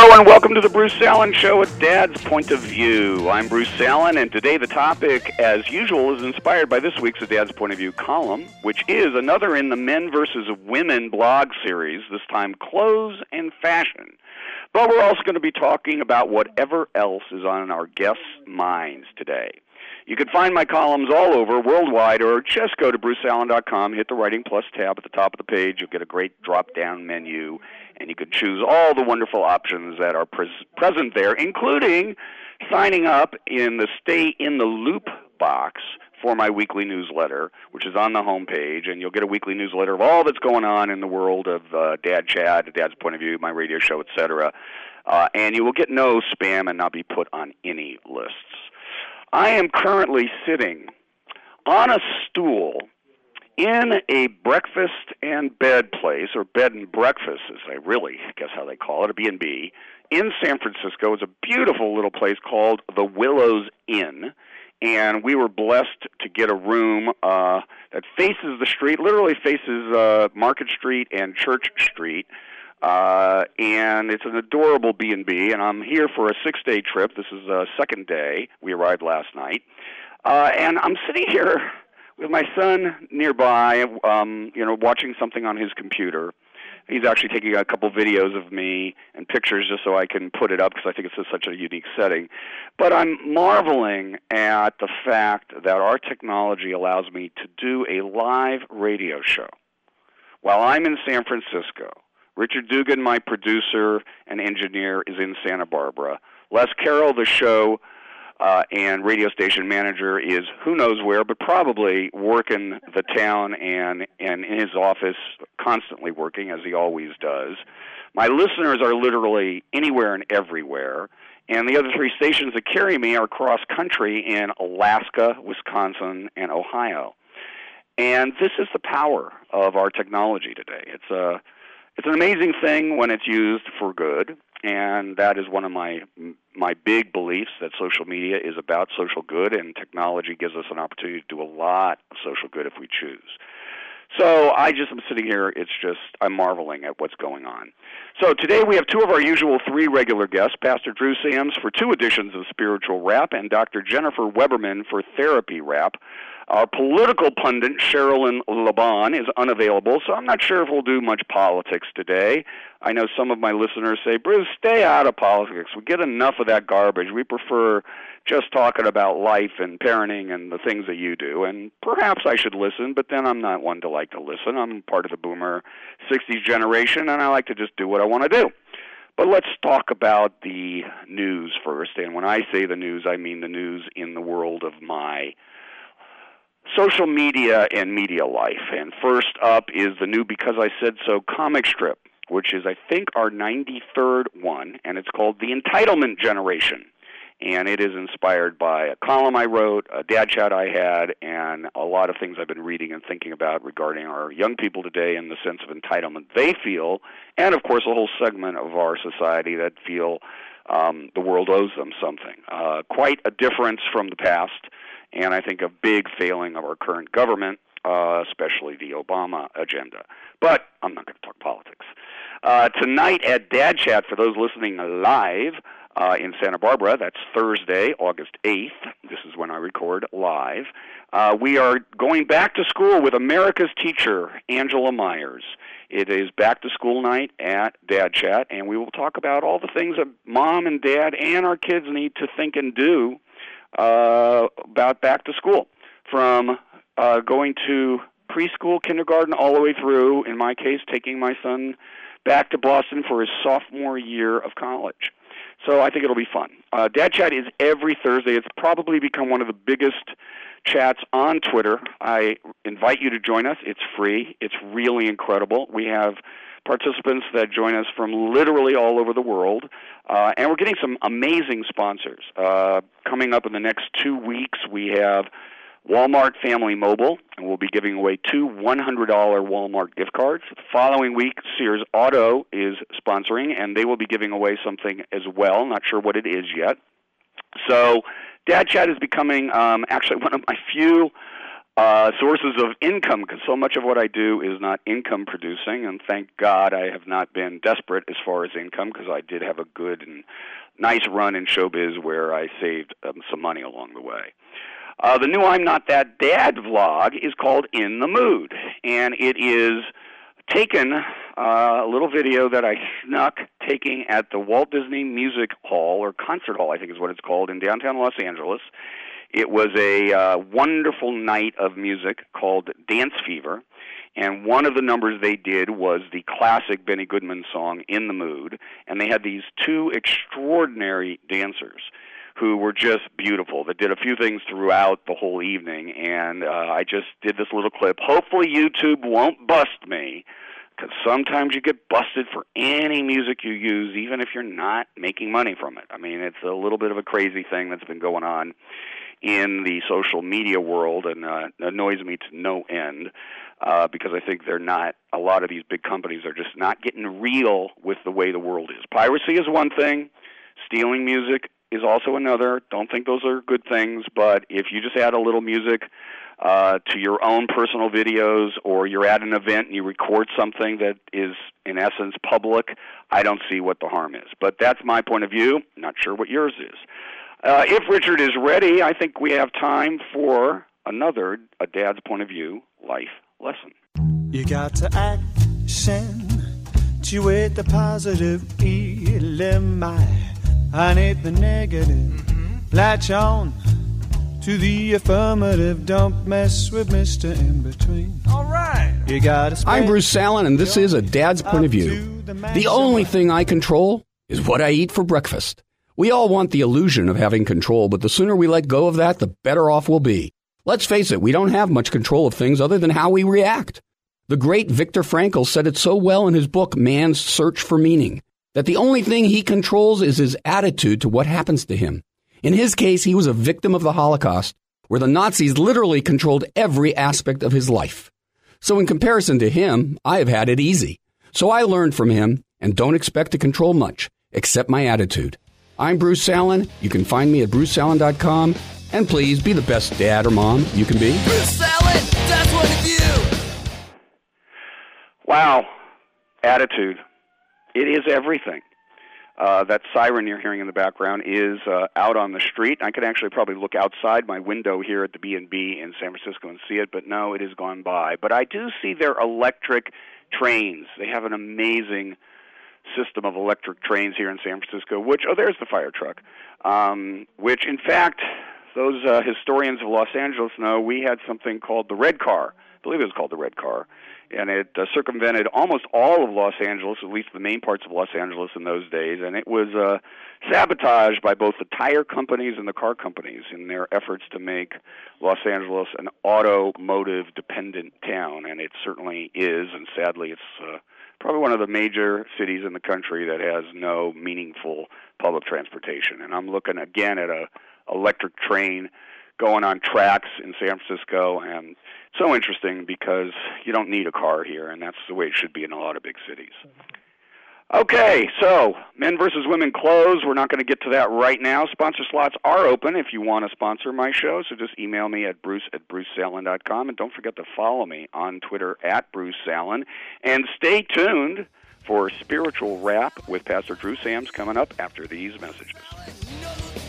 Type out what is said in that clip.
Hello and welcome to the Bruce Allen Show at Dad's Point of View. I'm Bruce Allen, and today the topic, as usual, is inspired by this week's Dad's Point of View column, which is another in the Men versus Women blog series, this time clothes and fashion. But we're also going to be talking about whatever else is on our guests' minds today. You can find my columns all over, worldwide, or just go to bruceallen.com, hit the Writing Plus tab at the top of the page. You'll get a great drop-down menu, and you can choose all the wonderful options that are present there, including signing up in the Stay in the Loop box for my weekly newsletter, which is on the home page, and you'll get a weekly newsletter of all that's going on in the world of Dad Chat, Dad's Point of View, my radio show, etc. And you will get no spam and not be put on any lists. I am currently sitting on a stool in a breakfast and bed place, or bed and breakfast, as I really guess how they call it, a B&B, in San Francisco. It's a beautiful little place called the Willows Inn, and we were blessed to get a room that faces the street, literally faces Market Street and Church Street, and it's an adorable B&B, and I'm here for a 6-day trip. This is the second day. We arrived last night, and I'm sitting here with my son nearby, watching something on his computer. He's actually taking a couple videos of me and pictures just so I can put it up because I think it's such a unique setting. But I'm marveling at the fact that our technology allows me to do a live radio show while I'm in San Francisco. Richard Dugan, my producer and engineer, is in Santa Barbara. Les Carroll, the show and radio station manager, is who knows where, but probably working the town and in his office, constantly working, as he always does. My listeners are literally anywhere and everywhere, and the other three stations that carry me are cross-country in Alaska, Wisconsin, and Ohio. And this is the power of our technology today. It's an amazing thing when it's used for good, and that is one of my big beliefs, that social media is about social good, and technology gives us an opportunity to do a lot of social good if we choose. So I just am sitting here, I'm marveling at what's going on. So today we have two of our usual three regular guests, Pastor Drew Sams for 2 editions of Spiritual Rap, and Dr. Jennifer Weberman for Therapy Rap. Our political pundit, Sherilyn Laban, is unavailable, so I'm not sure if we'll do much politics today. I know some of my listeners say, Bruce, stay out of politics. We get enough of that garbage. We prefer just talking about life and parenting and the things that you do. And perhaps I should listen, but then I'm not one to like to listen. I'm part of the boomer 60s generation, and I like to just do what I want to do. But let's talk about the news first. And when I say the news, I mean the news in the world of my social media and media life. And first up is the new Because I Said So comic strip, which is, I think, our 93rd one, and it's called The Entitlement Generation. And it is inspired by a column I wrote, a dad chat I had, and a lot of things I've been reading and thinking about regarding our young people today and the sense of entitlement they feel, and, of course, a whole segment of our society that feel the world owes them something. Quite a difference from the past, and I think a big failing of our current government, especially the Obama agenda. But I'm not going to talk politics. Tonight at Dad Chat, for those listening live in Santa Barbara, that's Thursday, August 8th. This is when I record live. We are going back to school with America's teacher, Angela Myers. It is back to school night at Dad Chat, and we will talk about all the things that Mom and Dad and our kids need to think and do about back to school, from going to preschool, kindergarten, all the way through, in my case, taking my son back to Boston for his sophomore year of college. So I think it'll be fun. Dad Chat is every Thursday. It's probably become one of the biggest chats on Twitter. I invite you to join us. It's free. It's really incredible. We have participants that join us from literally all over the world, and we're getting some amazing sponsors. Coming up in the next 2 weeks, we have Walmart Family Mobile, and we'll be giving away 2 $100 Walmart gift cards. The following week, Sears Auto is sponsoring, and they will be giving away something as well. Not sure what it is yet. So Dad Chat is becoming actually one of my few Sources of income, because so much of what I do is not income producing, and thank God I have not been desperate as far as income, because I did have a good and nice run in showbiz where I saved some money along the way. The new I'm Not That Dad vlog is called In the Mood, and it is taken a little video that I snuck taking at the Walt Disney Music Hall, or Concert Hall I think is what it's called, in downtown Los Angeles. It was a wonderful night of music called Dance Fever, and one of the numbers they did was the classic Benny Goodman song, In the Mood, and they had these two extraordinary dancers who were just beautiful, that did a few things throughout the whole evening, and I just did this little clip. Hopefully YouTube won't bust me, because sometimes you get busted for any music you use, even if you're not making money from it. I mean, it's a little bit of a crazy thing that's been going on in the social media world, and annoys me to no end, because I think a lot of these big companies are just not getting real with the way the world is. Piracy is one thing, stealing music is also another. Don't think those are good things, but if you just add a little music to your own personal videos, or you're at an event and you record something that is, in essence, public, I don't see what the harm is. But that's my point of view. Not sure what yours is. If Richard is ready, I think we have time for another A Dad's Point of View life lesson. You got to accentuate the positive ELMI. I need the negative. Latch on to the affirmative. Don't mess with Mr. In Between. All right. You gotta. I'm Bruce Salen, and this is A Dad's Point of View. The only thing I control is what I eat for breakfast. We all want the illusion of having control, but the sooner we let go of that, the better off we'll be. Let's face it, we don't have much control of things other than how we react. The great Viktor Frankl said it so well in his book, Man's Search for Meaning, that the only thing he controls is his attitude to what happens to him. In his case, he was a victim of the Holocaust, where the Nazis literally controlled every aspect of his life. So in comparison to him, I have had it easy. So I learned from him and don't expect to control much, except my attitude. I'm Bruce Salen. You can find me at brucesalen.com. And please be the best dad or mom you can be. Bruce Salen, Dad's Point of View. Wow. Attitude. It is everything. That siren you're hearing in the background is out on the street. I could actually probably look outside my window here at the B&B in San Francisco and see it, but no, it has gone by. But I do see their electric trains. They have an amazing system of electric trains here in San Francisco, there's the fire truck, which, in fact, those historians of Los Angeles know we had something called the Red Car. I believe it was called the Red Car. And it circumvented almost all of Los Angeles, at least the main parts of Los Angeles in those days, and it was sabotaged by both the tire companies and the car companies in their efforts to make Los Angeles an automotive-dependent town, and it certainly is, and sadly it's probably one of the major cities in the country that has no meaningful public transportation. And I'm looking again at a electric train going on tracks in San Francisco, and so interesting because you don't need a car here, and that's the way it should be in a lot of big cities. Okay, so men versus women clothes. We're not going to get to that right now. Sponsor slots are open if you want to sponsor my show, so just email me at bruce@brucesalen.com, and don't forget to follow me on Twitter at Bruce Salen, and stay tuned for Spiritual Rap with Pastor Drew Sams coming up after these messages.